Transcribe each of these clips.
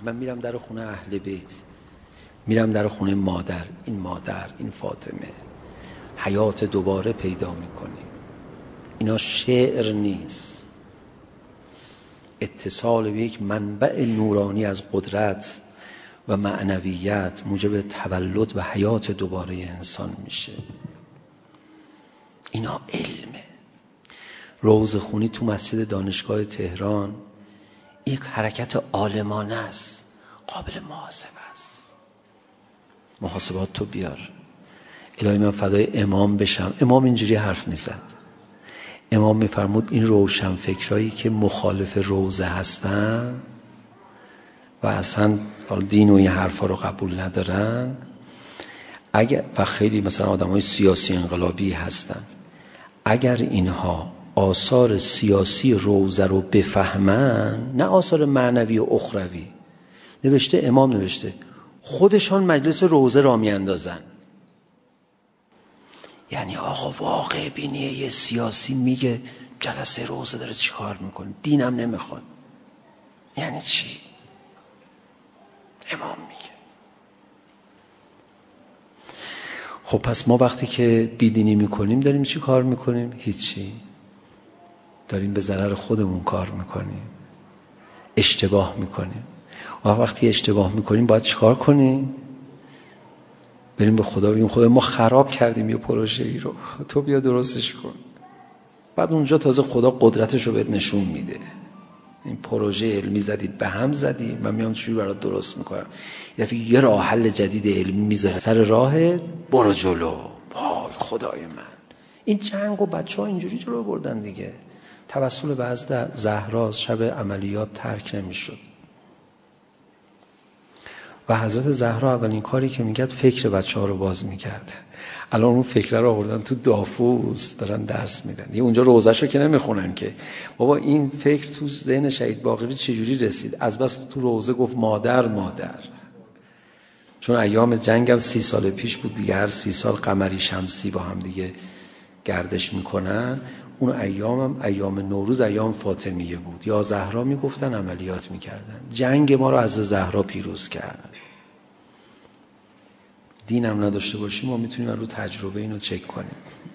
من میرم در خونه اهل بیت، میرم در خونه مادر، این فاطمه، حیات دوباره پیدا میکنیم. اینا شعر نیست، اتصال به یک منبع نورانی از قدرت و معنویت موجب تولد و حیات دوباره انسان میشه. اینا علمه. روضه‌خونی تو مسجد دانشگاه تهران یک حرکت عالمانه است، قابل محاسبه است. محاسبات تو بیار. الهی من فدای امام بشم. امام اینجوری حرف میزد. امام میفرمود این روشن فکرایی که مخالف روضه هستن و اصلا دین و این حرفا رو قبول ندارن، اگر و خیلی مثلا آدمای سیاسی انقلابی هستن، اگر اینها آثار سیاسی روضه رو بفهمن، نه آثار معنوی و اخروی، نوشته امام نوشته خودشان مجلس روضه را میاندازن. یعنی آقا واقع بینیه یه سیاسی میگه جلسه روضه داره چی کار میکنه، دینم نمیخواد. یعنی چی؟ امام میگه. خب پس ما وقتی که بیدینی میکنیم داریم چی کار میکنیم؟ هیچی. داریم به ضرر خودمون کار میکنیم، اشتباه میکنیم. و وقتی اشتباه میکنیم باید چی کار کنیم؟ بریم به خدا بگیم خدا ما خراب کردیم یه پروژه ای رو، تو بیا درستش کن. بعد اونجا تازه خدا قدرتش رو بهت نشون میده. این پروژه علمی زدی به هم زدی، من میام چجوری برات درست میکنم. یه دفعه یه راه حل جدید علمی میذاره سر راهت، برو جلو. وای خدای من، این جنگ و بچه‌ها اینجوری جلو بردن دیگه. توسل به حضرت زهرا شب عملیات ترک نمیشد و حضرت زهرا اولین کاری که میکرد فکر بچه‌ها رو باز میکرد. الان اون فکر رو آوردن تو دافوس دارن درس میدن. یه اونجا روزه‌شو که نمیخونن که بابا این فکر تو ذهن شهید باقری چجوری رسید. از بس تو روزه گفت مادر مادر، چون ایام جنگم 30 سال پیش بود دیگه، هر 30 سال قمری شمسی با هم دیگه گردش میکنن. اون ایامم ایام نوروز ایام فاطمیه بود. یا زهرا میگفتن عملیات میکردن. جنگ ما رو از زهرا پیروز کرد. دین هم نداشته باشیم ما میتونیم رو تجربه اینو چک کنیم.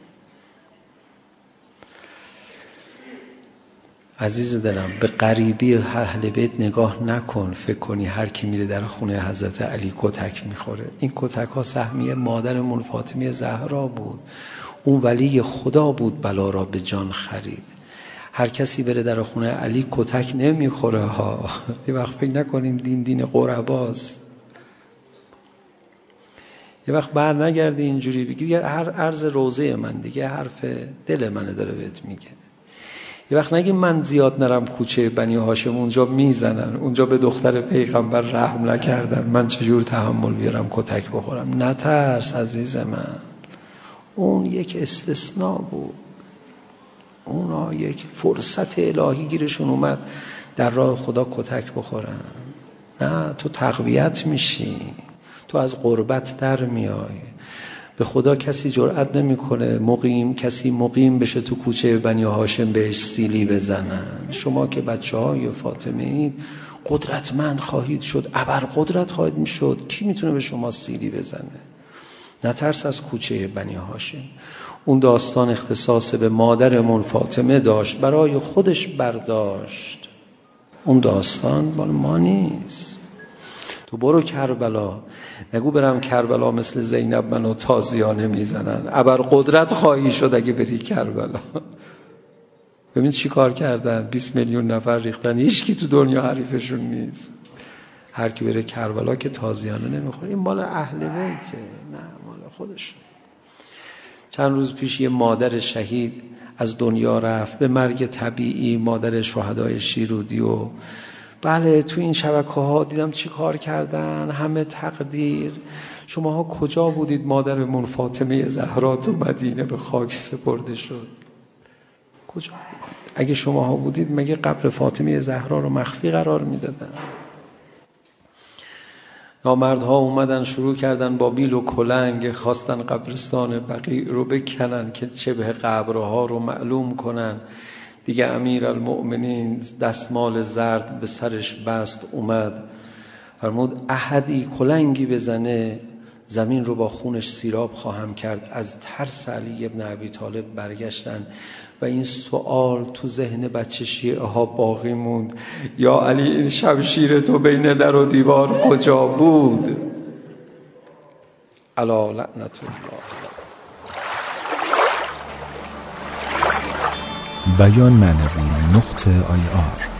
عزیز دلم، به غریبی اهل بیت نگاه نکن فکر کنی هر کی میره در خونه حضرت علی کتک میخوره. این کتک ها سهمیه مادرمون فاطمه زهرا بود. اون ولی خدا بود بلا را به جان خرید. هر کسی بره در خونه علی کتک نمیخوره ها. یه وقت فکر نکنین دین قرباست. یه وقت بر نگردی اینجوری بگی دیگه هر عرض روزه من دیگه حرف دل منه داره بهت میگه. یه وقت نگی من زیاد نرم کوچه بنی هاشم اونجا میزنن، اونجا به دختر پیغمبر رحم نکردن، من چجور تحمل بیارم کتک بخورم. نترس عزیز من، اون یک استثناء بود. اونا یک فرصت الهی گیرشون اومد در راه خدا کتک بخورن. نه، تو تقویت میشی، تو از غربت در میای. به خدا کسی جرئت نمیکنه کسی مقیم بشه تو کوچه بنی هاشم بهش سیلی بزنن. شما که بچه‌های فاطمه اید قدرتمند خواهید شد، ابرقدرت خواهید میشد، کی میتونه به شما سیلی بزنه؟ نترس از کوچه بنی هاشم. اون داستان اختصاص به مادرمون فاطمه داشت، برای خودش برداشت. اون داستان مال ما نیست. تو برو کربلا، نگو برم کربلا مثل زینب منو تازیانه میزنن. ابرقدرت خواهی شد اگه بری کربلا. ببین چی کار کردن، 20 میلیون نفر ریختن، هیچ کی تو دنیا حریفشون نیست. هر کی بره کربلا که تازیانه نمیخوره. این مال اهل بیته، نه مال خودش. چند روز پیش یه مادر شهید از دنیا رفت به مرگ طبیعی، مادر شهدای شیرودی. و بله تو این شبکه‌ها دیدم چی کار کردن، همه تقدیر. شماها کجا بودید مادرمون فاطمه زهرا تو مدینه به خاک سپرده شد؟ کجا بودید؟ اگه شماها بودید مگه قبر فاطمه زهرا رو مخفی قرار میدادن؟ نامردها اومدن شروع کردن با بیل و کلنگ، خواستن قبرستان بقیع رو بکنن که شبه قبرها رو معلوم کنن. دیگه امیرالمؤمنین دستمال زرد به سرش بست، اومد فرمود احدی کلنگی بزنه زمین رو با خونش سیراب خواهم کرد. از ترس علی ابن ابی طالب برگشتن و این سوال تو ذهن بچه شیعه ها باقی موند: یا علی این شمشیر تو بین در و دیوار کجا بود؟ الا لعنت الله. بیان معنوی .ir